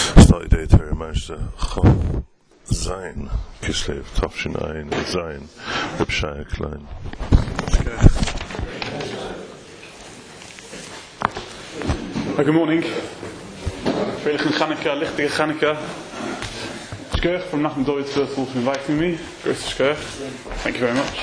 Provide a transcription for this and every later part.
Start your day, Terry Meister. Chov Zayin Kislev Tafshin Ayin Zayin Reb Shaya Klein. Good morning. Veilige Chanukah, lichtige Chanukah. Skirch from Nachum Dovid first of all for inviting me. Grace to Skirch. Thank you very much.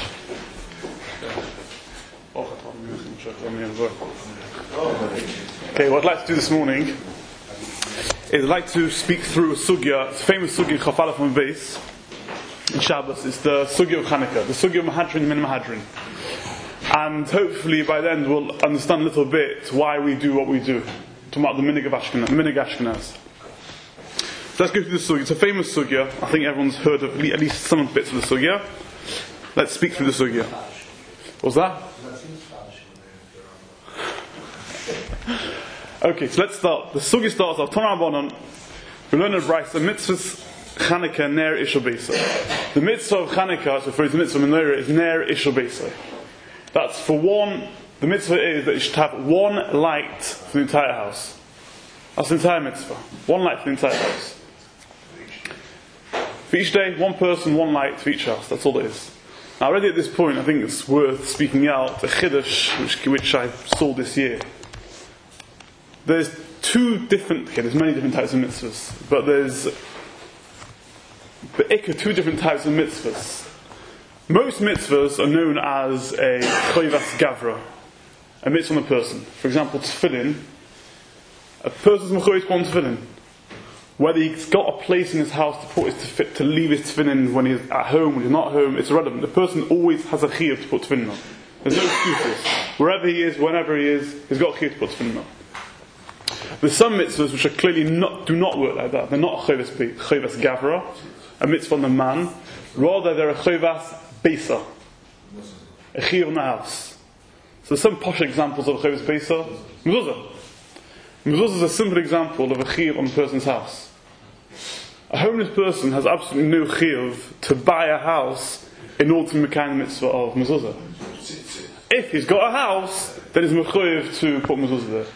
Okay, what I'd like to do this morning is I'd like to speak through a sugya. It's a famous sugya in Chaf Aleph on Beis in Shabbos. It's the sugya of Chanukah, the sugya of Mahadrin Min Mahadrin. And hopefully by then we'll understand a little bit why we do what we do. Talking about the Minig of Ashkenaz. So let's go through the sugya. It's a famous sugya. I think everyone's heard of at least some bits of the sugya. Let's speak through the sugya. What's that? Okay, so let's start. The sugya starts off. Tana Rabbanan. We learn in Brisa mitzvahs Chanukah ner ishal beisa. The mitzvah of Chanukah, so for the mitzvah menorah, is ner ishal beisa. That's for one. The mitzvah is that you should have one light for the entire house. That's the entire mitzvah. One light for the entire house. For each day, one person, one light for each house. That's all it is. Now, already at this point, I think it's worth speaking out a chiddush which I saw this year. There's there's many different types of mitzvahs, but there's two different types of mitzvahs. Most mitzvahs are known as a choivas gavra, a mitzvah on a person. For example, tefillin. A person's mechuyev to put on tefillin. Whether he's got a place in his house to leave his tefillin when he's at home, when he's not home, it's irrelevant. The person always has a chiyuv to put tefillin on. There's no excuses. Wherever he is, whenever he is, he's got a chiyuv to put tefillin on. There's some mitzvahs which are clearly do not work like that. They're not a choivas gavra, a mitzvah on the man. Rather, they're a choivas beisa, a chiyuv in the house. So there's some posh examples of a choivas beisa. Mezuzah. Mezuzah is a simple example of a chiyuv on a person's house. A homeless person has absolutely no chiyuv to buy a house in order to make the mitzvah of mezuzah. If he's got a house, then he's mechuyev to put mezuzah there.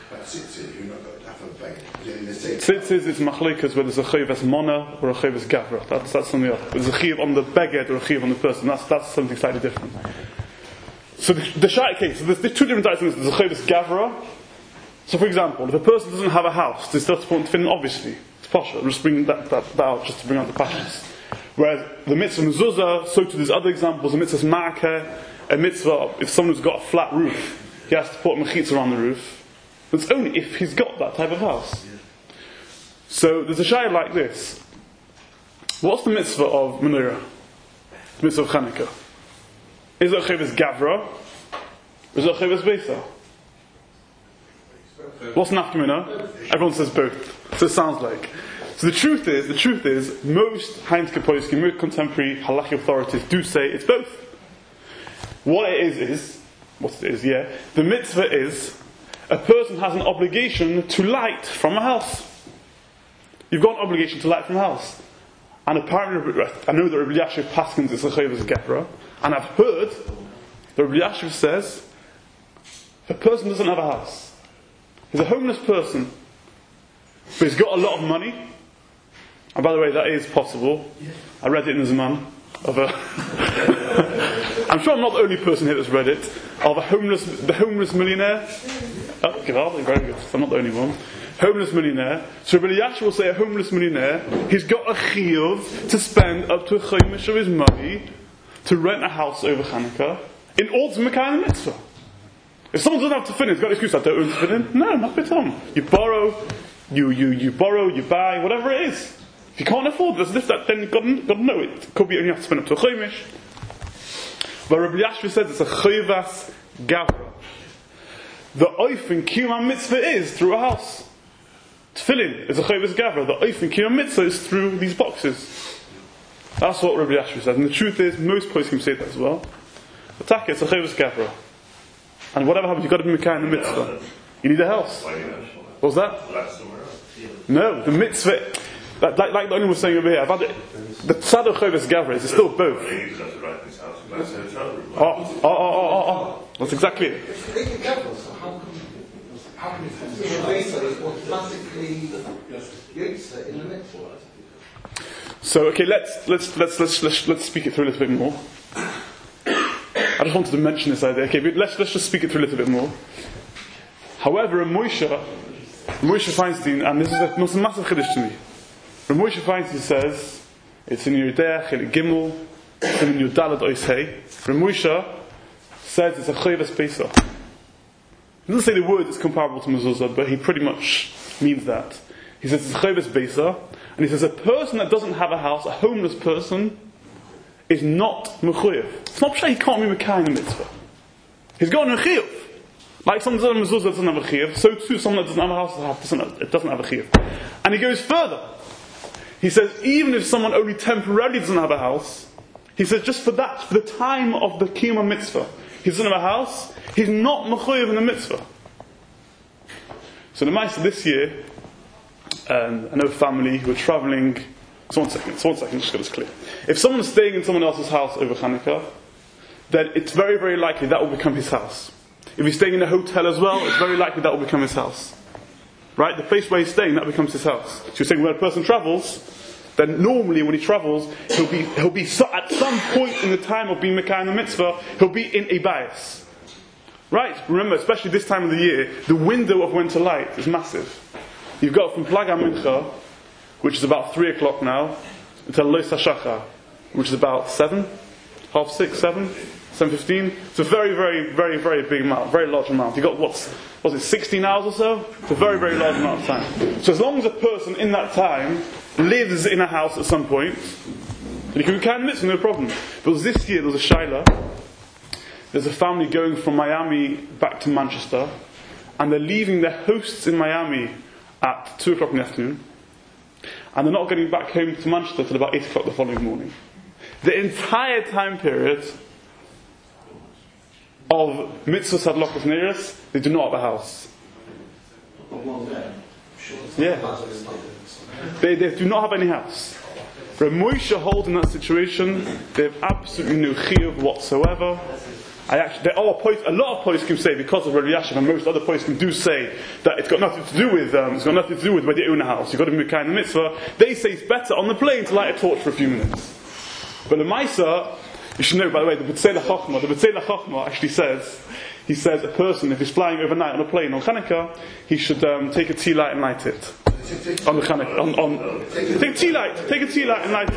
Tzitzis, it's machlikas where there's a chiyuv mona or a chiyuv gavra. That's something else. There's a chiyuv on the beged or a chiyuv on the person. That's something slightly different. So the shayt case, so there's two different types of things. There's a chiyuv gavra. So for example, if a person doesn't have a house, they still have to put tefillin, obviously. It's posh. I'll just bring that out just to bring out the passions. Whereas the mitzvah mezuzah, so too there's other examples. The mitzvah ma'akeh, a mitzvah, if someone's got a flat roof, he has to put mechitza around the roof. It's only if he's got that type of house. So there's a shayla like this. What's the mitzvah of menorah? The mitzvah of Chanukah. Is it a choivas gavra? Or is it a choivas beisa? What's nafkamina? Everyone says both. So it sounds like. So the truth is, most Heinz Kapoisky, most contemporary halakhic authorities do say it's both. What it is, the mitzvah is, a person has an obligation to light from a house. You've got an obligation to light from a house. And apparently, I know that Rabbi Yashiv Paskins is a choivas gavra, and I've heard that Rabbi Yashiv says, if a person doesn't have a house, he's a homeless person, but he's got a lot of money. And by the way, that is possible. I read it in Zaman of a I'm sure I'm not the only person here that's read it. Of the homeless millionaire. Oh, very good. I'm not the only one. Homeless millionaire. So Rabbi Yashiv will say a homeless millionaire, he's got a chiyuv to spend up to a chaimish of his money to rent a house over Chanukah in order to make a mitzvah. If someone doesn't have tefillin, he's got an excuse. I don't own tefillin. No, not bitom. You borrow, you buy, whatever it is. If you can't afford this, then you've got to know it. Could be only have to spend up to a chaimish. But Rabbi Yashiv says it's a choivas gavra. The oif in kiyum mitzvah is through a house. Tefillin is a choivas gavra. The oif in kiyum mitzvah is through these boxes. That's what Rabbi Yashiv says. And the truth is, most poskim say that as well. Attack it, it's a choivas gavra. And whatever happens, you've got to be Mekayim in the mitzvah. You need a house. What was that? No, the mitzvah. Like the only was saying over here, I've had it. The tzad of choivas gavra is still both. Oh. That's exactly it. So okay, let's speak it through a little bit more. I just wanted to mention this idea. Okay, but let's just speak it through a little bit more. However, Moshe Feinstein, and this is a massive chiddush to me. Moshe Feinstein says it's in Yerdei Chelik Gimel, it's in Yudalad Oishei. Moshe says it's a chayvus peisa. He doesn't say the word is comparable to mezuzah, but he pretty much means that. He says it's a chayvus peisa, and he says a person that doesn't have a house, a homeless person, is not mechuyev. It's not sure he can't be mekayim in the mitzvah. He's got a chiyuv. Like someone that doesn't have a mezuzah doesn't have a chiyuv, so too someone that doesn't have a house doesn't have a chiyuv. And he goes further. He says even if someone only temporarily doesn't have a house, he says just for that, for the time of the kiyum mitzvah, he doesn't have a house, he's not mechuyev in the mitzvah. So the Ma'aseh this year, I know a family who are travelling. So one second, just got this clear. If someone's staying in someone else's house over Hanukkah, then it's very, very likely that will become his house. If he's staying in a hotel as well, it's very likely that will become his house. Right? The place where he's staying, that becomes his house. So you're saying when a person travels, then normally when he travels, he'll be at some point in the time of being Mekayim the mitzvah, he'll be in a bias. Right? Remember, especially this time of the year, the window of when to light is massive. You've got from Plag HaMincha, which is about 3 o'clock now, until Lois HaShachar, which is about 7, half 6, 7, 7:15. It's a very, very, very, very big amount, very large amount. You've got, was it 16 hours or so? It's a very, very large amount of time. So as long as a person in that time lives in a house at some point, then you can be kind of mitzvah, no problem. But this year there was a shaila. There's a family going from Miami back to Manchester, and they're leaving their hosts in Miami at 2 o'clock in the afternoon. And they're not getting back home to Manchester till about 8 o'clock the following morning. The entire time period of Mitzvah Sadlokas Neiros, they do not have a house. Yeah. They do not have any house. Rav Moshe holds in that situation, they have absolutely no chiyuv whatsoever. A lot of poskim say, because of Rav Yashiv and most other poskim do say that it's got nothing to do with whether you own a house. You've got to be mekayim the mitzvah. They say it's better on the plane to light a torch for a few minutes. But the Maisa, you should know, by the way, the B'tzei L'Chochma actually says, he says a person, if he's flying overnight on a plane on Chanukah, he should take a tea light and light it. On the Chanukah. Take a tea light and light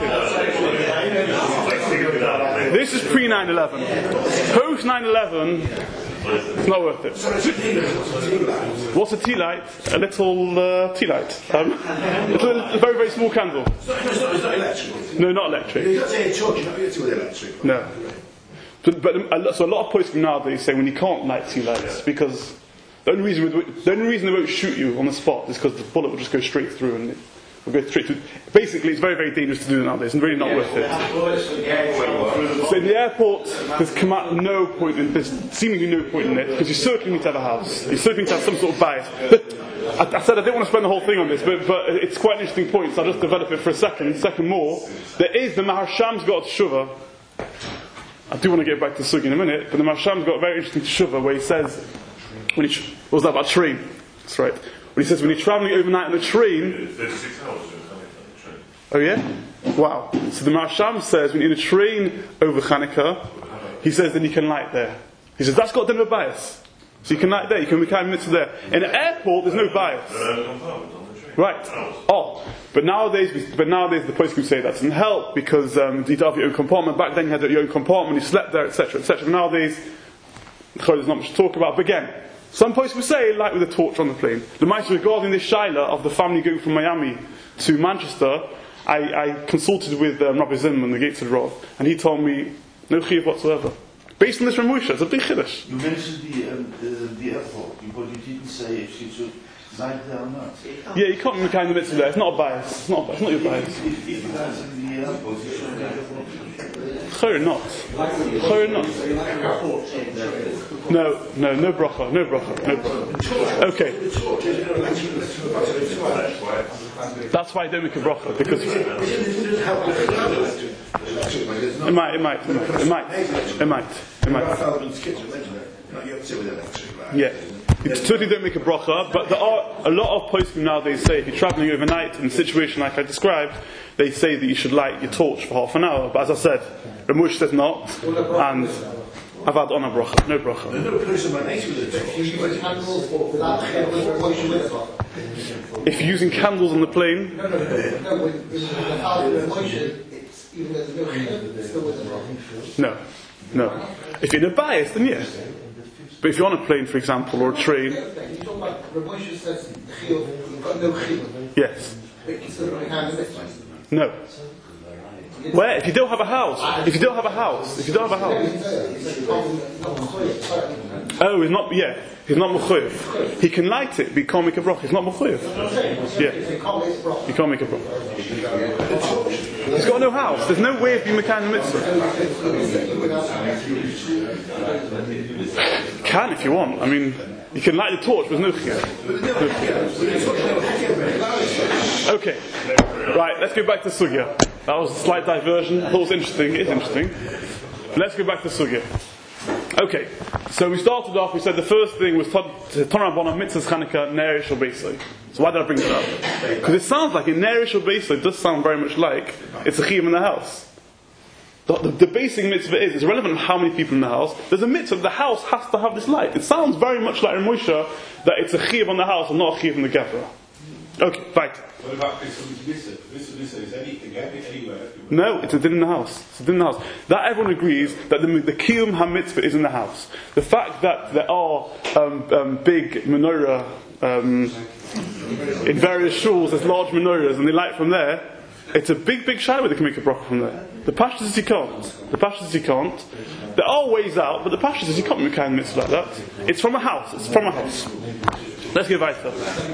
it. This is pre 9/11. Post 9/11, it's not worth it. What's a tea light? A little tea light. It's a very, very small candle. No, not electric. No. So a lot of poskim nowadays say when you can't light tea lights, because the only reason they won't shoot you on the spot is because the bullet will just go straight through and it will go straight through. Basically, it's very, very dangerous to do that nowadays and really not worth it. So in the airport, there's seemingly no point in it, because you certainly need to have a house. You certainly need to have some sort of bias. I said I didn't want to spend the whole thing on this, but it's quite an interesting point, so I'll just develop it for a second more. There is the Maharsham's got a teshuvah. I do want to get back to Sugi in a minute, but the Maharsham's got a very interesting teshuvah where he says, what was that about train? That's right. When he says when you're travelling overnight on a train. 36 hours on train. Oh yeah? Wow. So the Maharsham says when you're in a train over Chanukah, he says then you can light there. He says that's got a bias. So you can light there, you can be kind of mitzvah there. In an airport there's no bias. Right. Oh. But nowadays the poskim say that doesn't help because you need to have your own compartment. Back then you had your own compartment, you slept there, etc. etc. But nowadays there's not much to talk about. But again, some poskim say light with a torch on the plane. The Ma'aseh regarding this shaila of the family going from Miami to Manchester, I consulted with Rabbi Zimmerman, the Gates of Rav, and he told me no chiyuv whatsoever. Based on this from Moshe, it's a big chiddush. You mentioned the airport, but you didn't say if you should light there or not. Yeah, you can't be kind of the mitzvah there. It's not a bias. It's not your bias. If you guys in the airport, you should light the torch. Chayr not. No bracha. Okay. That's why I don't make a bracha, because it might. Yeah. You certainly don't make a bracha, but there are a lot of poskim nowadays say if you're travelling overnight in a situation like I described, they say that you should light your torch for half an hour. But as I said, Ramush says not, and I've had on a bracha, no bracha. If you're using candles on the plane, no. If you're in a bias, then yes. But if you're on a plane, for example, or a train, yes. No. Where? If you don't have a house. Oh, he's not. Yeah, he's not mechuyev. He can light it, but he can't make a bracha. He's not mechuyev. Yeah, he can't make a bracha. He's got no house. There's no way of being mekayim mitzvah. Can if you want. I mean, you can light the torch, but there's no chiyuv. Okay, right. Let's go back to sugya. That was a slight diversion. I thought it was interesting. It is interesting. Let's go back to sugya. Okay, so we started off. We said the first thing was Torah Rabbanan Mitzvahs Chanukah Nerish or Beisai. So why did I bring it up? Because it sounds like in Nerish or Beisai, it does sound very much like it's a chiyuv in the house. The basic mitzvah is, it's irrelevant how many people in the house. There's a mitzvah, the house has to have this light. It sounds very much like in Moshe that it's a chiyuv on the house and not a chiyuv in the gevra. Okay, right. What about Misa? Misa is anything, anywhere. No, it's a din in the house. It's a din in the house. That everyone agrees that the kiyum ha-mitzvah is in the house. The fact that there are big menorah in various shuls, there's large menorahs and they light from there, it's a big shadow where they can make a bracha from there. The pashtus is you can't. There are ways out, but the pashtus is you can't make a mitzvah like that. It's from a house. Let's go weiter.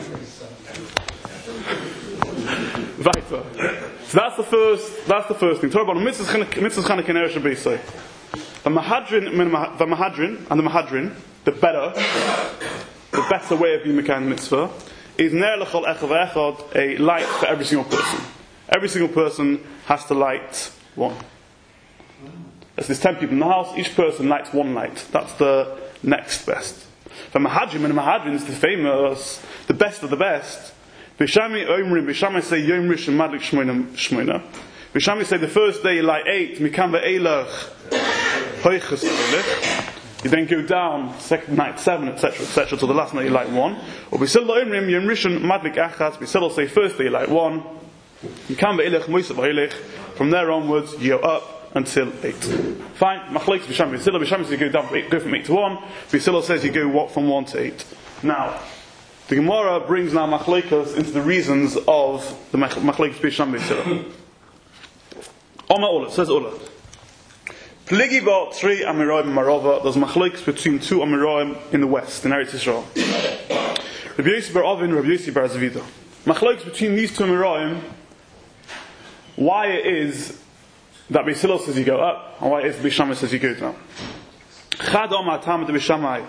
So that's the first thing. Torah Rabbanan Mitzvahs Chanukah Nerish Beisai. The Mahadrin, the better way of being mekayim mitzvah is ner l'chol echad v'echad, a light for every single person. Every single person has to light one. As there's 10 people in the house, each person lights one light. That's the next best. The Mahadrin is the famous, the best of the best. Bishami say Yom Rishon Madlik Shmoina. Bishami say the first day you light 8, Mikam ve'elach Hoiches Elich. You then go down second night 7, etc., till the last night you light 1. Or Bishil Oimrim Yom Rishon Madlik Achaz. Bishil say first day you light 1. Mikam ve'elach Moisav Hoilich. From there onwards you go up until 8. Fine. Machlekes Bishami. Bishil says you go from 8 to 1. Bishil says you go from 1 to 8. Now, the Gemara brings now machlekes into the reasons of the machlekes Bisham B'Yisrael. Oma Ola, says Ola. Pligi ba 3 Amiroim Marova, there's machlekes between 2 Amiroim in the west, in Eretz Yisrael. Rabbi Yossi bar Avin, Rabbi Yossi bar Zavida. Machlekes between these 2 Amiroim, why it is that B'Yisrael says you go up, and why it is B'Shamai says you go down. Chad Oma Tamad B'Shamai.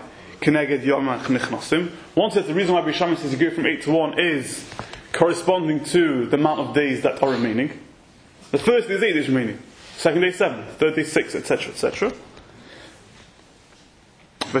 One says the reason why Bishami says you go from 8 to 1 is corresponding to the amount of days that are remaining. The first day is 8 days remaining, second day 7, third day 6, etc. And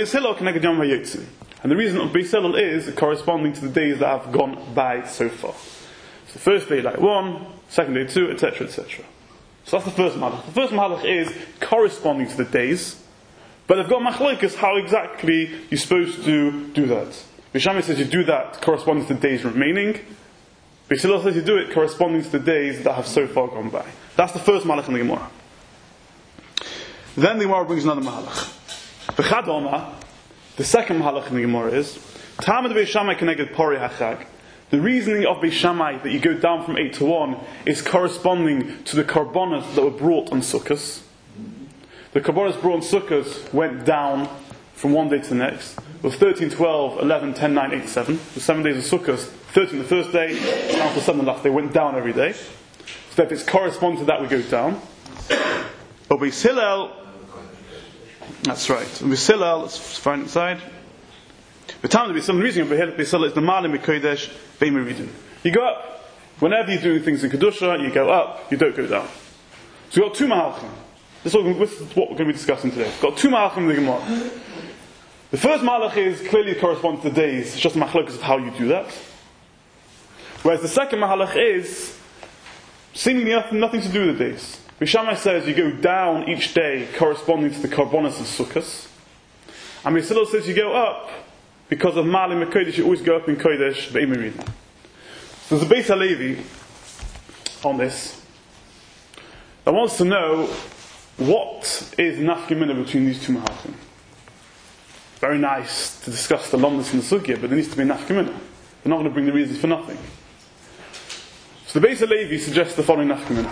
the reason of Beis Hillel is corresponding to the days that have gone by so far. So the first day like 1, second day 2, etc. So that's the first mahalach. The first mahalach is corresponding to the days. But they've got machlokes how exactly you're supposed to do that. Bishami says you do that corresponding to the days remaining. Beis Hillel says you do it corresponding to the days that have so far gone by. That's the first malach in the Gemara. Then the Gemara brings another malach. B'chadoma, the second malach in the Gemara is Tamad Beis Shammai keneged Pori Hachag. The reasoning of Beis Shammai that you go down from 8 to 1 is corresponding to the karbonos that were brought on Sukkos. The karbonos brought on Sukkot went down from one day to the next. It was 13, 12, 11, 10, 9, 8, 7. The 7 days of Sukkot, 13 the first day, down to 7 the last day, went down every day. So if it's corresponding to that, we go down. But Beis Hillel, that's right. Beis Hillel, let's find it inside. The time to be some reason of Beis Hillel is the Malim B'Kodesh B'Meridin. You go up. Whenever you're doing things in Kedusha, you go up, you don't go down. So you've got 2 Mahalchim. This is what we're going to be discussing today. We've got 2 Mahalchim in the Gemara. The first Malach is clearly corresponds to the days. It's just a machlokas of how you do that. Whereas the second Malach is seemingly nothing to do with the days. Bishamai says you go down each day corresponding to the Karbonos of Sukkot. And Mesillah says you go up because of Malim Kodesh, you always go up in Kodesh, Be'imirin. So there's a Beis HaLevi on this that wants to know what is nafkamina between these two Mahalchim. Very nice to discuss the Lomnus and the Sugya, but there needs to be a nafkamina. They're not going to bring the reasons for nothing. So the Beis HaLevi suggests the following nafkamina.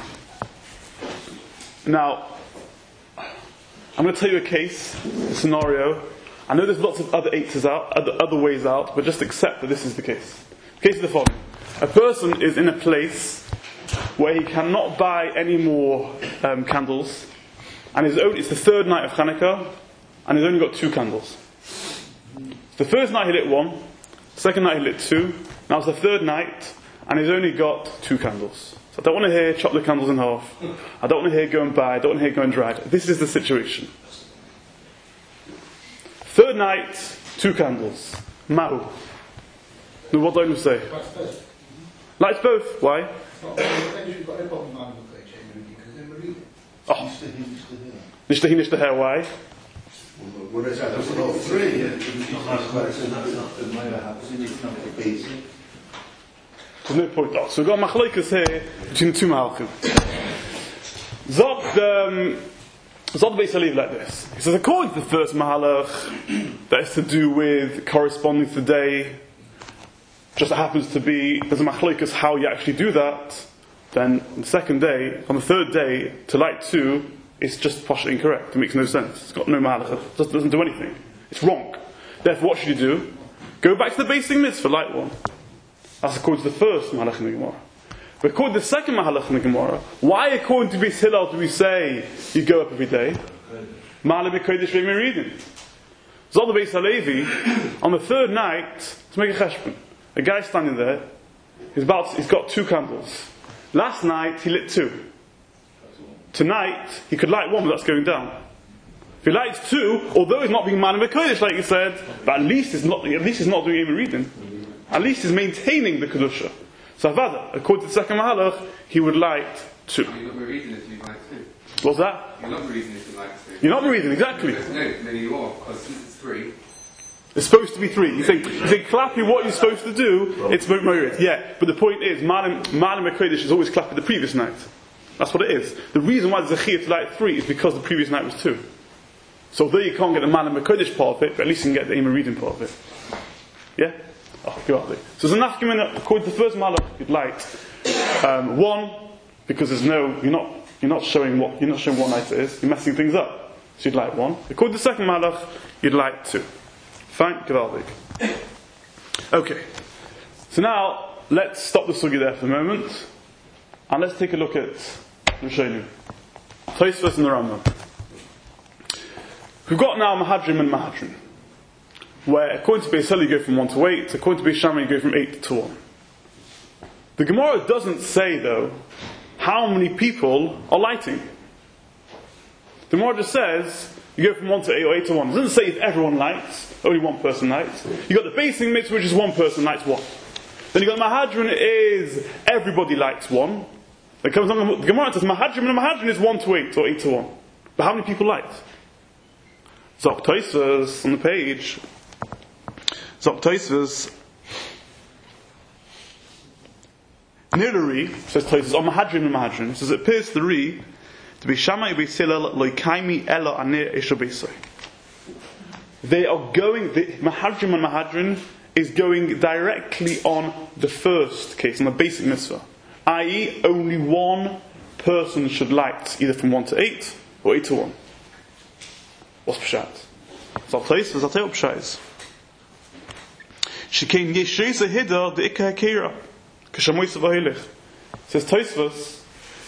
Now, I'm going to tell you a case, a scenario. I know there's lots of other eights out, other ways out, but just accept that this is the case. The case is the following. A person is in a place where he cannot buy any more candles, and it's the third night of Hanukkah, and he's only got 2 candles. The first night he lit 1, the second night he lit 2, now it's the third night, and he's only got 2 candles. So I don't want to hear chop the candles in half. I don't want to hear go and buy. I don't want to hear go and drag. This is the situation. Third night, 2 candles. Mahu. Now what do I say? Lights both. Why? Oh. Nishtahi, why? What is that? That's not 3. There's no point. So we've got machlokas here between the two Malachim. Zog the Beis HaLevi like this. He says, according to the first Mahalach, that is to do with corresponding to the day, just happens to be, there's a machlokas how you actually do that, then on the second day, on the third day, to light 2, it's just partially incorrect. It makes no sense. It's got no Mahalach. It doesn't do anything. It's wrong. Therefore, what should you do? Go back to the basic mitzvah, light 1. That's according to the first Mahalach in the Gemara. But according to the second Mahalach in the Gemara, why according to Beis Hillel do we say you go up every day? Mahalach b'kodesh v'meridin. Zol the Beis HaLevi, on the third night, to make a cheshbon, a guy standing there, he's got 2 candles. Last night he lit 2. Tonight he could light 1, but that's going down. If he lights 2, although he's not being Mahalach b'kodesh like you said, but at least he's not doing meridin. At least he's maintaining the Kedusha. So Avada, according to the second Mahalach, he would light 2. You're not reading if you like 2. What's that? You're not reading if you like 2. You're not reading, exactly. No, you are, because since it's 3. It's supposed to be 3. You say clappy what you're supposed to do, it's Morid. Yeah, but the point is, Malim HaKodesh is always clapping the previous night. That's what it is. The reason why there's a Chiyah to light 3 is because the previous night was 2. So although you can't get the Malim HaKodesh part of it, but at least you can get the Moridin part of it. Yeah? Oh, go out there. So there's a nafkamina, according to the first Malach, you'd light 1, because you're not showing what night it is, you're messing things up. So you'd light 1. According to the second Malach, you'd light 2. Fine, gewaldig. Okay. So now, let's stop the sugi there for a moment, and let's take a look at Rishonim. Tosfos and the Rambam. We've got now Mahadrim and Mahadrim, where according to Beis Hillel you go from 1 to 8, according to Beis Shammai you go from 8 to 1. The Gemara doesn't say, though, how many people are lighting. The Gemara just says, you go from 1 to 8 or 8 to 1. It doesn't say if everyone lights, only one person lights. You've got the basic mitzvah, which is one person lights 1. Then you've got Mahadrin, is everybody lights 1. Then comes on, the Gemara says Mahadrin, and Mahadrin is 1 to 8 or 8 to 1. But how many people light? Zok Tosfos on the page. Zok Tosfos. Nirari, says Tosfos, on Mahadrin and Mahadrin, says it appears to read to be Shammai Beis Hillel loikaimi ela anir esho beisai. They are going, Mahadrin and Mahadrin is going directly on the first case, on the basic mitzvah. I.e., only one person should light, either from 1 to 8 or 8 to 1. What's Pshat? So I'll tell you what Pshat is. Shekain yeshreisa hida de ikka hakera. Kashamoysa v'hilich. Says Tosfos.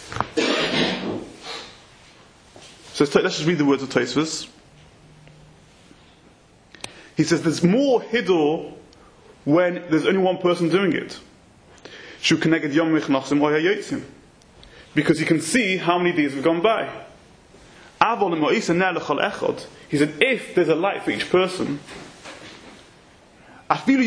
Let's just read the words of Tosfos. He says there's more hiddur when there's only one person doing it. Because you can see how many days have gone by. He said, if there's a light for each person, says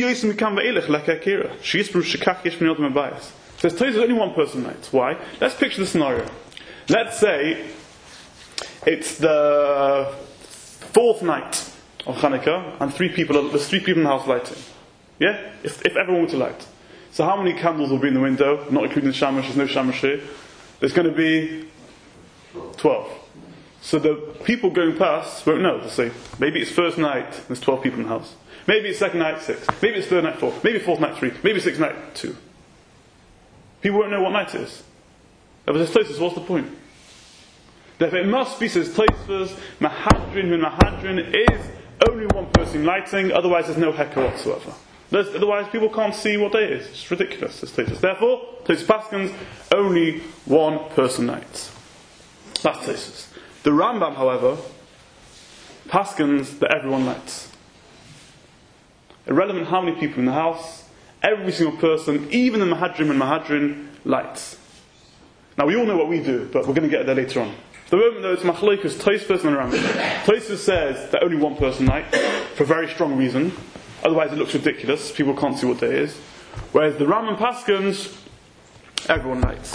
there's only one person light. Why? Let's picture the scenario. Let's say it's the 4th night of Hanukkah and there's 3 people in the house lighting. Yeah? If everyone were to light. So how many candles will be in the window? Not including the shamash, there's no shamash here. There's going to be 12. So the people going past won't know. They'll say, maybe it's first night, there's 12 people in the house. Maybe it's second night, 6. Maybe it's third night, 4. Maybe fourth night, 3. Maybe sixth night, 2. People won't know what night it is. Therefore, says Tosfos, what's the point? Therefore, it must be, says Tosfos, Mahadrin is only one person lighting, otherwise there's no heka whatsoever. Otherwise, people can't see what day it is. It's ridiculous, says Tosfos. Therefore, Tosfos Paskins, only one person lights. That's Tosfos. The Rambam, however, Paskins that everyone lights. Irrelevant how many people in the house, every single person, even the Mahadrin lights. Now we all know what we do, but we're going to get there later on. For the moment though, it's Machlokes Tosfos and Rambam. Tosfos says that only one person lights, for a very strong reason. Otherwise it looks ridiculous, people can't see what day is. Whereas the Rambam Paskins, everyone lights.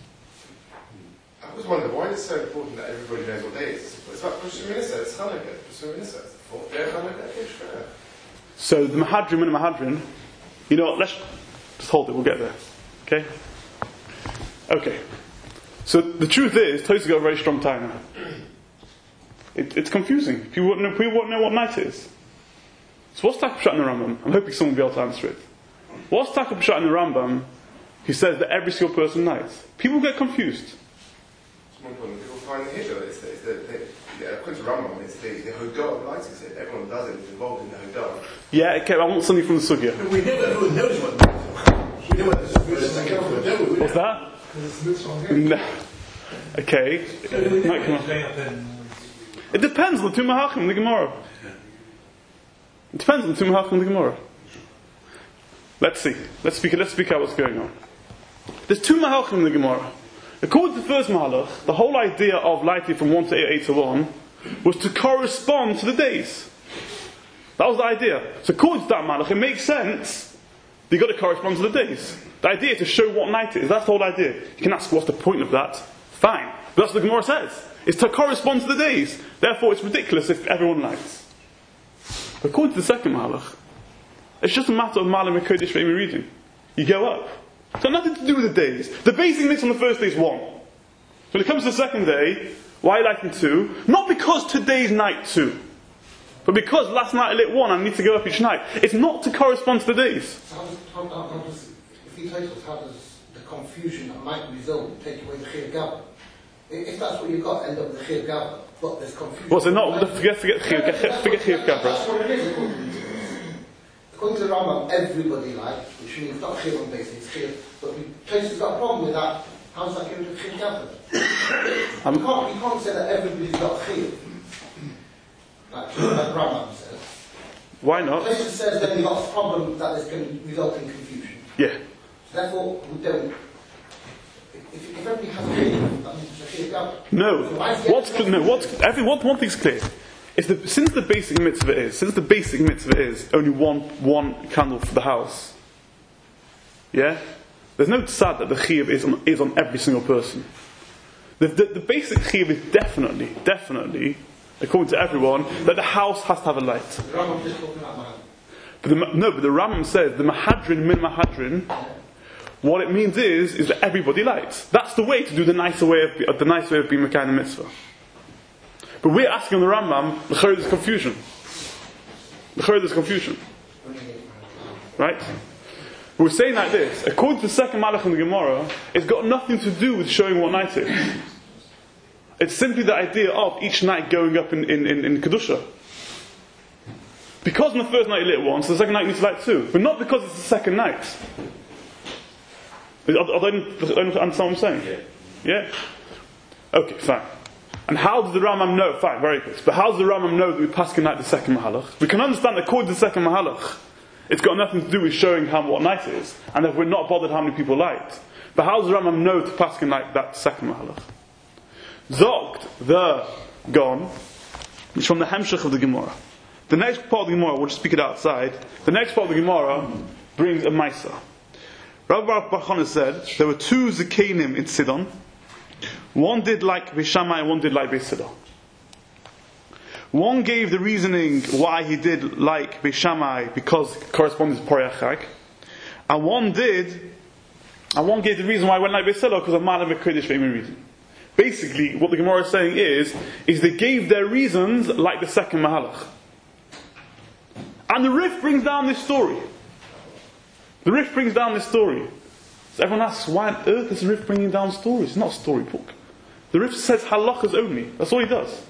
I was wondering, why is it so important that everybody knows what day it is? It's like Rosh Hashanah, it's Hanukkah. Rosh Hashanah, it's the 4th day of Hanukkah. So the Mahadrim and the Mahadrin, you know what, let's just hold it, we'll get there. Okay? Okay. So the truth is, Tosfos got a very strong tie now. It's confusing. People won't know what night it is. So what's Taka Pshat in the Rambam? I'm hoping someone will be able to answer it. What's Taka Pshat in the Rambam? He says that every single person lights. People get confused. It's more important. People find the Hiddah. According to Rambam, it's the Hodah of lighting. So everyone does it, is involved in the Hodah. Yeah, okay, I want something from the Sugya. We never knows what night it is. We know what the is. What's that? No. Okay. It depends on the two Mahachim in the Gemara. It depends on the two Mahachim in the Gemara. Let's see. Let's speak out what's going on. There's 2 Mahachim in the Gemara. According to the first Mahalach, the whole idea of lighting from 1 to 8 to 1 was to correspond to the days. That was the idea. So according to that Mahalach, it makes sense that you've got to correspond to the days. The idea is to show what night it is. That's the whole idea. You can ask, what's the point of that? Fine. But that's what the Gemara says. It's to correspond to the days. Therefore, it's ridiculous if everyone lights. But according to the second Mahalach, it's just a matter of Malam and Kodesh Ve'im reading. You go up. It's got nothing to do with the days. The basic mix on the first day is 1. When it comes to the second day, why are you lighting 2? Not because today's night 2. But because last night I lit 1, I need to go up each night. It's not to correspond to the days. So how does, if he tells us, how does the confusion that might result take away the Chiyuv Gavra? If that's what you've got, end up with the Chiyuv Gavra, but there's confusion. Well, so not, forget Chiyuv Gavra. That's what it is. According to the Rambam, everybody lights, which means not Chiyuv on basis, it's Chiyuv. But Tosfos got a problem with that. How does that give it to Chiyuv Gavra? You can't say that everybody's got Chiyuv. Like Rambam says. Why not? Tosfos says then you've got a problem that is going to result in confusion. Yeah. So therefore, we don't. If everybody has Chiyuv, that means it's a Chiyuv Gavra. No. So one thing's clear. Since the basic mitzvah is only one candle for the house. Yeah? There's no tzad that the chiyuv is on every single person. The basic chiyuv is definitely, according to everyone, that the house has to have a light. the Rambam just talking about man. But the Rambam says the Mahadrin min Mahadrin. What it means is that everybody lights. That's the way to do the nice way of being Mekayim the mitzvah. But we're asking the Rambam, there's confusion. Right? But we're saying like this, according to the second Malach in the Gemara, it's got nothing to do with showing what night it is. It's simply the idea of each night going up in Kedusha. Because on the first night you lit 1, so the second night you need to light 2. But not because it's the second night. Are they understand what I'm saying? Yeah? Okay, fine. And how does the Rambam know? Fine, very good. But how does the Rambam know that we paskin like the second Mahalach? We can understand that according to the second Mahalach, it's got nothing to do with showing what night it is, and that we're not bothered how many people light. But how does the Rambam know to paskin like that second Mahalach? Zogt the Gon It's from the Hemshech of the Gemara. The next part of the Gemara, we'll just speak it outside. The next part of the Gemara brings a Maisa. Rabbi Baruch Bar Chana said there were two Zekanim in Sidon. One did like Beis Shammai and one did like Beis Hillel. One gave the reasoning why he did like Beis Shammai because it corresponds to Porei HaChag. And one gave the reason why he went like Beis Hillel because of Ma'ala Mekodesh for any reason. Basically, what the Gemara is saying is they gave their reasons like the second Mahalach. And the Rif brings down this story. So everyone asks, why on earth is the Rif bringing down stories? It's not a storybook. The Rif says halachas only. That's all he does.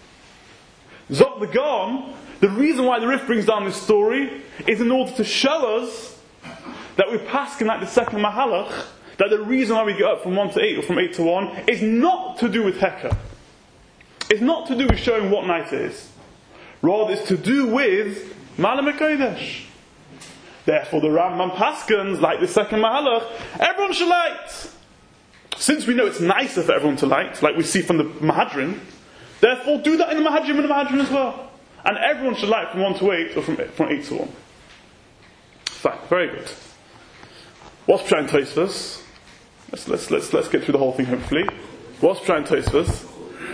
Zok the Gaon, the reason why the Rif brings down this story is in order to show us that we're passing like the second Mahalach, that the reason why we get up from 1 to 8 or from 8 to 1 is not to do with Heka. It's not to do with showing what night it is. Rather, it's to do with Ma'ala Mekodesh. Therefore, the Rambam paskins, like the second Mahalach, everyone should light. Since we know it's nicer for everyone to light, like we see from the Mahadrin, therefore do that in the Mahadrim and the Mahadrin as well. And everyone should light from 1 to 8 or from 8 to 1. Fine, very good. What's Pshat in Tosfos? Let's get through the whole thing hopefully. What's Pshat in Tosfos?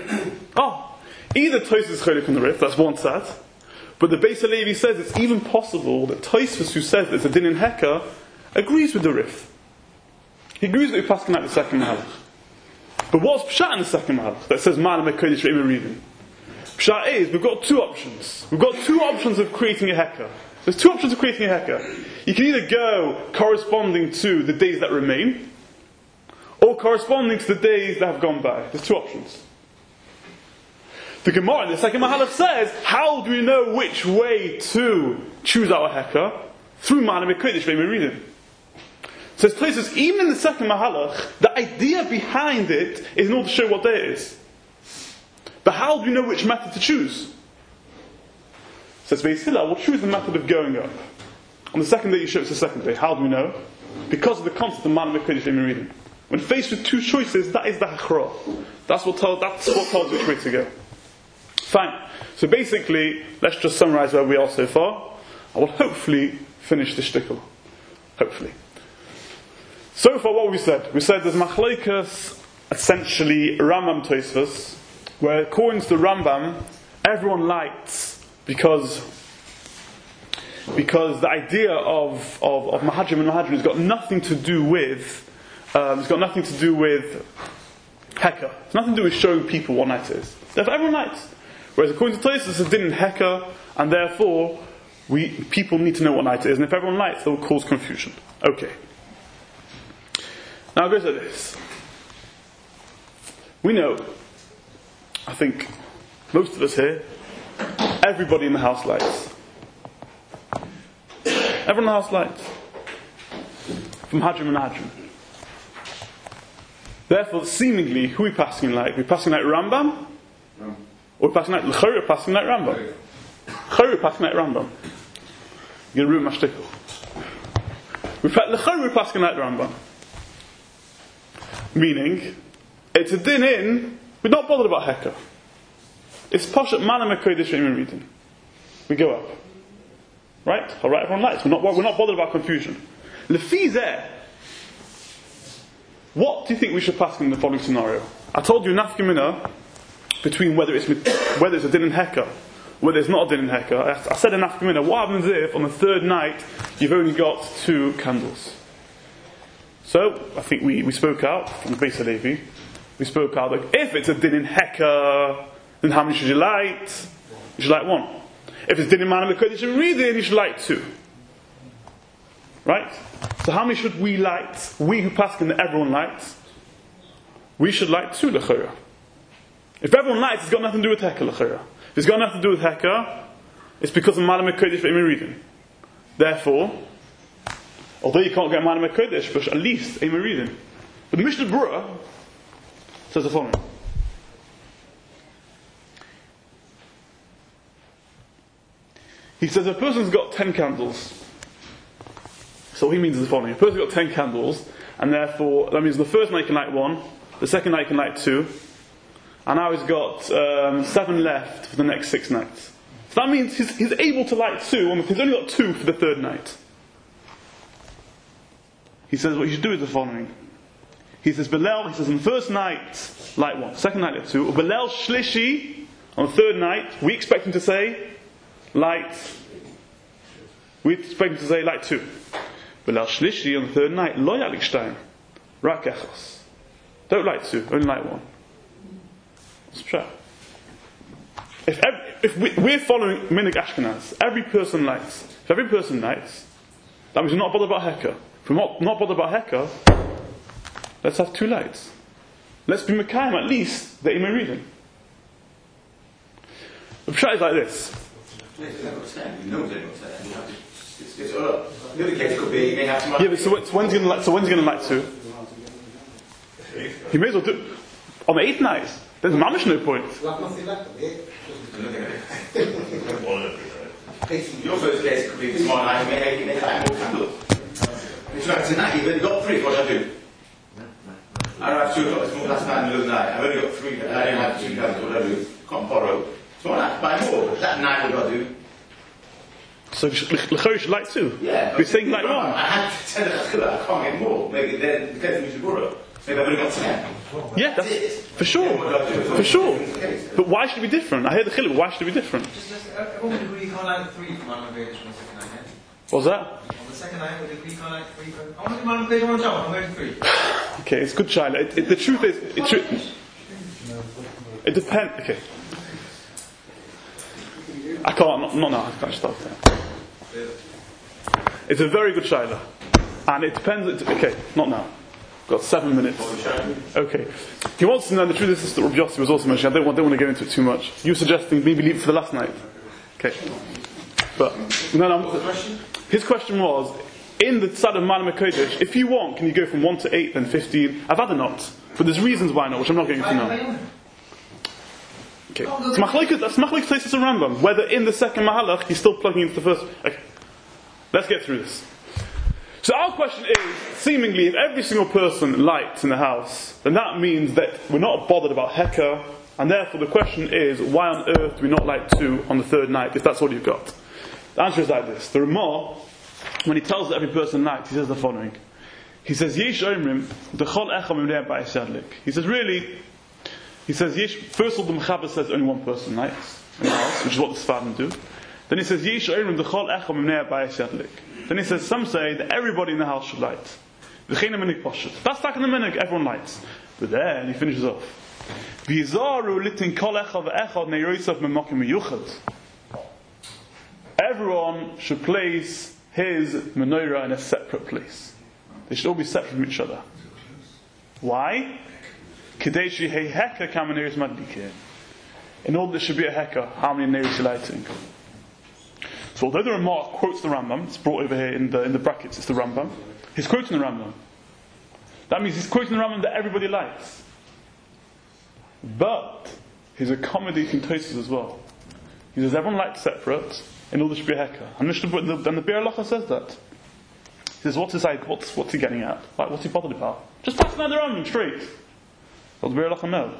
Either Tosfos is Cholik on the Rif, that's one side. But the Beis HaLevi says it's even possible that Tosfos, who says there's a din in Heka, agrees with the Rif. He agrees with the passing like the second Mahalach. But what's Pshat in the second Mahalach that says Ma'ala Mekodesh for reading? Pshat is, we've got two options. We've got two options of creating a Heka. There's two options of creating a Heka. You can either go corresponding to the days that remain, or corresponding to the days that have gone by. There's two options. The Gemara in the second Mahalach says, how do we know which way to choose our Heka? Through Ma'ala Mekodesh for reading. Says Tosfos, even in the second Mahalach, the idea behind it is in order to show what day it is. But how do we know which method to choose? Says Beis Hillel, we'll choose the method of going up. On the second day you show it's the second day. How do we know? Because of the concept of Ma'ala Mekodesh for reading. When faced with two choices, that is the Hachra. That's what tells which way to go. Fine. So basically, let's just summarize where we are so far. I will hopefully finish the shtickle. Hopefully. So far, what have we said? We said there's Machlokes, essentially Rambam Tosfos, where according to the Rambam, everyone lights because the idea of Mahadrim and Mahadrim has got nothing to do with Heka. It's nothing to do with showing people what night it is. Therefore, everyone lights. Whereas according to Tosfos, it didn't Heka, and therefore people need to know what night it is. And if everyone lights, that will cause confusion. Okay. Now it goes like this. We know, I think, most of us here, everybody in the house lights. Everyone in the house lights. From Hadrim and Hadrim. Therefore, seemingly, who are we passing like? Are we passing like Rambam? No. Or passing like L'chorah, passing like Rambam? L'chorah, passing like Rambam. You're going to ruin my shtickle. L'chorah, we're passing like Rambam. Meaning, it's a din in, we're not bothered about Heka. It's Poshet Ma'ala Mekodesh for reading. We go up. Right? Alright, everyone lights. We're not bothered about confusion. Lefi zeh. What do you think we should pass in the following scenario? I told you nafka mina between whether it's a din in Heka, whether it's not a din in Heka. I said a nafka mina. What happens if on the third night you've only got 2 candles? So I think we spoke out from the Beis HaLevi. We spoke out that if it's a din in Heka, then how many should you light? You should light 1. If it's din in Ma'ala Mekodesh and reading, you should light 2. Right? So how many should we light? We who paskin that everyone lights, we should light 2 l'chorah. If everyone lights, it's got nothing to do with Heka l'chorah. If it's got nothing to do with Heka, it's because of Ma'ala Mekodesh for reading. Therefore, although you can't get Ma'ala Mekodesh, but at least Eimer reading. But the Mishnah Berurah says the following. He says a person's got 10 candles. So what he means is the following. A person's got 10 candles, and therefore, that means the first night you can light 1, the second night you can light 2, and now he's got 7 left for the next 6 nights. So that means he's able to light 2, and he's only got 2 for the 3rd night. He says what you should do is the following. He says, Belel, he says, on the first night, light 1. Second night, light 2. Belel Shlishi, on the 3rd night, we expect him to say, light 2. Belel Shlishi, on the 3rd night, Lo Yalik Shtein, Rak Echos. Don't light 2, only light 1. What's the pshat? If we're following Minig Ashkenaz, every person lights. If every person lights, that means we're not bothered about Heka. If we're not bothered about Heka, let's have 2 lights. Let's be Mekayim at least the Imam reading. The pshat is like this. Yeah, but so when's he going to light 2? He may as well do on the 8th night. There's mamish no point. Your first case could be tomorrow night, maybe make more candles. It's like tonight, you've only got 3, what do I do? I don't have 2 o'clock this morning, last night in the middle of the night. I've only got 3, I don't have 2 candles, what do I do? Can't borrow. Tomorrow night, buy more. That night, what do I do? So L'chor should light 2. Yeah. We're saying light 1. I had 10 of I can't get more. Maybe then, the case should borrow. Maybe I've only got 10. Yeah, that's for sure. For sure. But why should it be different? I hear the chiluk, but why should it be different? Everyone would agree you can't light 3 for Malam Vedish on the second night, yeah? What was that? On the second night, would agree you can't light 3 for... I want to do Malam Vedish on Shabbat, I'm going to 3. Okay, it's good child. The truth is, it depends. Okay. I can't, not now, I can't stop there. It's a very good shaila. And it depends, okay, not now. Got 7 minutes. Okay. He wants to know, the truth is that Rabbi Yossi was also mentioning, I don't want to get into it too much. You were suggesting maybe leave it for the last night. Okay. But, no. His question was, in the side of Malam HaKodesh, if you want, can you go from 1 to 8, then 15? I've had a not. But there's reasons why not, which I'm not going into now. Okay. That's Machlokes Tosfos and Rambam. Whether in the second Mahalach, he's still plugging into the first. Okay. Let's get through this. So our question is, seemingly, if every single person lights in the house, then that means that we're not bothered about Heka, and therefore the question is, why on earth do we not light 2 on the 3rd night, if that's all you've got? The answer is like this. The Ramah, when he tells every person lights, he says the following. He says, Yesh Omrim, Dechol Echam Imreah Ba'is Yadlik. He says, really, first of all, the Mechaber says only one person lights in the house, which is what the Sfarim do. Then he says, Yesh Omrim, Dechol Echam Imreah Ba'is Yadlik. Then he says, some say that everybody in the house should light. That's like in the minig, everyone lights. But then he finishes off. Everyone should place his menorah in a separate place. They should all be separate from each other. Why? In order there should be a heka, how many neiros you're lighting? So although the Ramah quotes the Rambam, it's brought over here in the brackets, it's the Rambam. He's quoting the Rambam. That means he's quoting the Rambam that everybody likes. But he's accommodating Tosfos as well. He says everyone lights separate in order to be a heka. And the Be'er Halacha says that. He says, what's he getting at? Like, what's he bothered about? Just pass down the Rambam straight. What the Be'er Halacha know.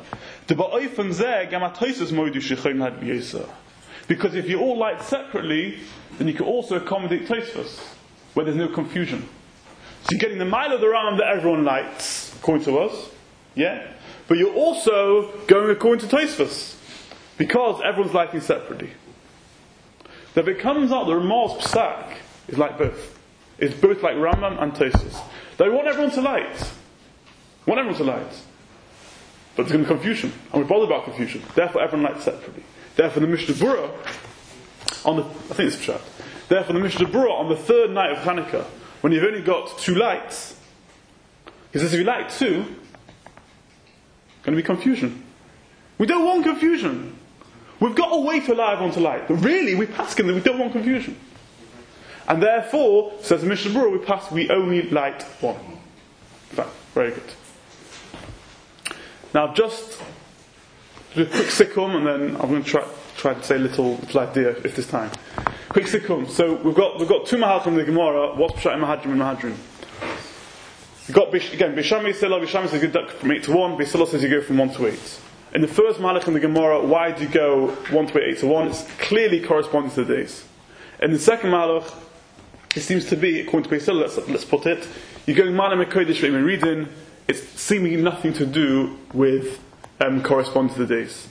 Because if you all light separately, then you can also accommodate Tosfos, where there's no confusion. So you're getting the mile of the Rambam that everyone lights, according to us, yeah? But you're also going according to Tosfos, because everyone's lighting separately. Then it comes out the Ramah's Psak is like both. It's both like Rambam and Tosfos. They want everyone to light. But there's going to be confusion, and we're bothered about confusion. Therefore everyone lights separately. Therefore the Mishnah Berurah Therefore the Mishnah Berurah on the 3rd night of Hanukkah, when you've only got 2 lights, he says if you light 2, going to be confusion. We don't want confusion. We've got a way to allow everyone to light. But really, we paskin that we don't want confusion. And therefore, says the Mishnah Berurah, we only light 1. Fine, very good. Now just do a quick sikkum, and then I'm going to try to say a little idea if there's time. Quick sikkum. So we've got 2 mahalchim in the Gemara. What's pshat in Mahadrim and Mahadrim? We've got again Beishamai says you go from 8 to 1. Beisila says you go from 1 to 8. In the first Malach in the Gemara, why do you go 1 to 8 to 1? It's clearly corresponding to the days. In the second Malach, it seems to be, according to Beis Hillel, let's put it, you're going Malam HaKodesh and reading, it's seemingly nothing to do with corresponding to the days.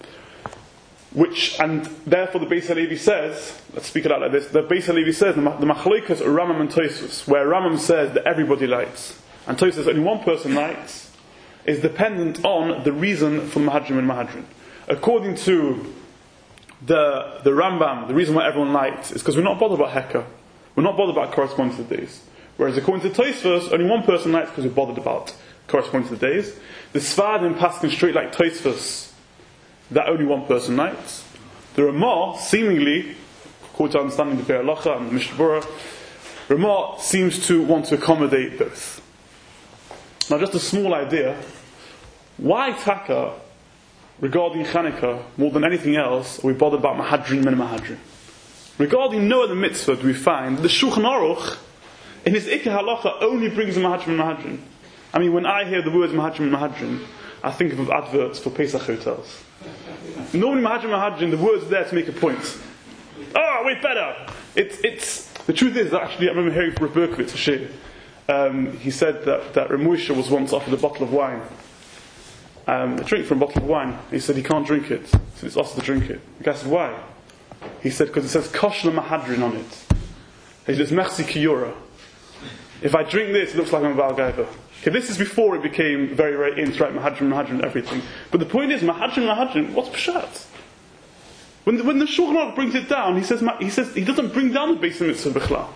And therefore the Beis Halevi says, let's speak it out like this, the Beis Halevi says, the Machlokas are Rambam and Tosfos, where Rambam says that everybody lights, and Tosfos says only one person lights, is dependent on the reason for Mahadrim and Mahadrim. According to the Rambam, the reason why everyone lights is because we're not bothered about Heka. We're not bothered about corresponding to the days. Whereas according to Tosfos, only one person lights because we're bothered about corresponding to the days. The Sfadim passing straight like Tosfos, that only one person lights. The Ramah, seemingly, according to understanding the Be'er Halacha and the Mishnah Berurah, Ramah seems to want to accommodate both. Now just a small idea, why Taka, regarding Chanukah, more than anything else, are we bothered about Mahadrim and Mahadrim? Regarding no other mitzvah do we find, the Shulchan Aruch, in his Ikar Halacha, only brings the Mahadrim and Mahadrim. I mean, when I hear the words Mahadrim and Mahadrim, I think of adverts for Pesach hotels. Normally Mahadrim and Mahadrim, the words are there to make a point. Oh, we're better! It's the truth is, actually, I remember hearing from Rav Berkovitz, a shir. He said that Rav Moshe was once offered a bottle of wine. A drink from a bottle of wine. He said he can't drink it. So it's asked to drink it. The guy said, why? He said, because it says Koshla Mahadrin on it. He says, Merci Kiyura. If I drink this, it looks like I'm a Baal Gaiva. Okay, this is before it became very, very in to write Mahadrin and everything. But the point is, Mahadrin, what's Pshat? When the Shulchan Aruch brings it down, he says he doesn't bring down the Beis Mitzvah B'chlal.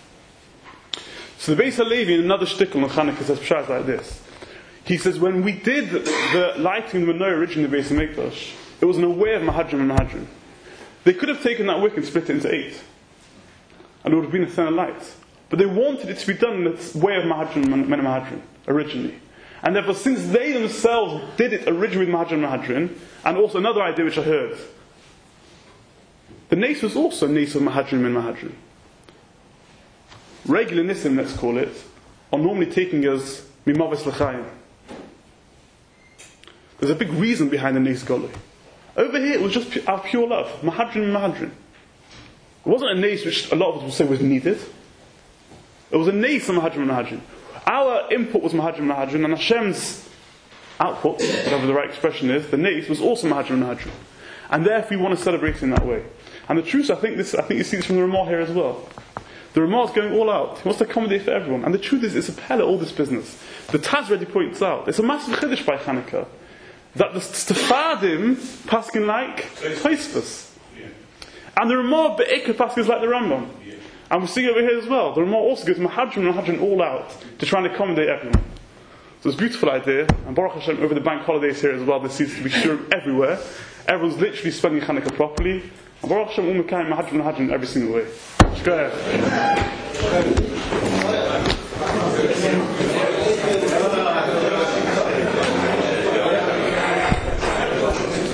So the Beis Halevi in another shtickle on Chanukah says Pshat like this. He says, when we did the lighting of the menorah originally in the Beis HaMikdash, it was an way of Mahadrim and Mahadrim. They could have taken that wick and split it into 8. And it would have been a thinner light. But they wanted it to be done in the way of Mahadrim and Mahadrim, originally. And therefore, since they themselves did it originally with Mahadrim and Mahadrim, and also another idea which I heard, the Nes was also Nes of Mahadrim and Mahadrim. Regular Nisim, let's call it, are normally taking as Mimavis L'chaim. There's a big reason behind the Nes Goloi. Over here, it was just out of pure love. Mahadrin and Mahadrin. It wasn't a Nes which a lot of us will say was needed. It was a Nes of Mahadrin and Mahadrin. Our input was Mahadrin and Mahadrin, and Hashem's output, whatever the right expression is, the Nes was also Mahadrin and Mahadrin. And therefore we want to celebrate it in that way. And the truth, I think you see this from the Ramah here as well. The Ramah is going all out. He wants to accommodate for everyone. And the truth is, it's a pella, all this business. The Taz already points out, it's a massive chiddush by Chanukah, that the Stefadim paskin like Tosfos. And the Ramah be'ikr paskins like the Rambam. And we're seeing over here as well. The Ramah also goes Mahadrim and Mahadrim all out to try and accommodate everyone. So it's a beautiful idea. And Baruch Hashem, over the bank holidays here as well, there seems to be sure everywhere. Everyone's literally spending Chanukah properly. And Baruch Hashem, Mahadrim and Mahadrim in every single way. Go ahead.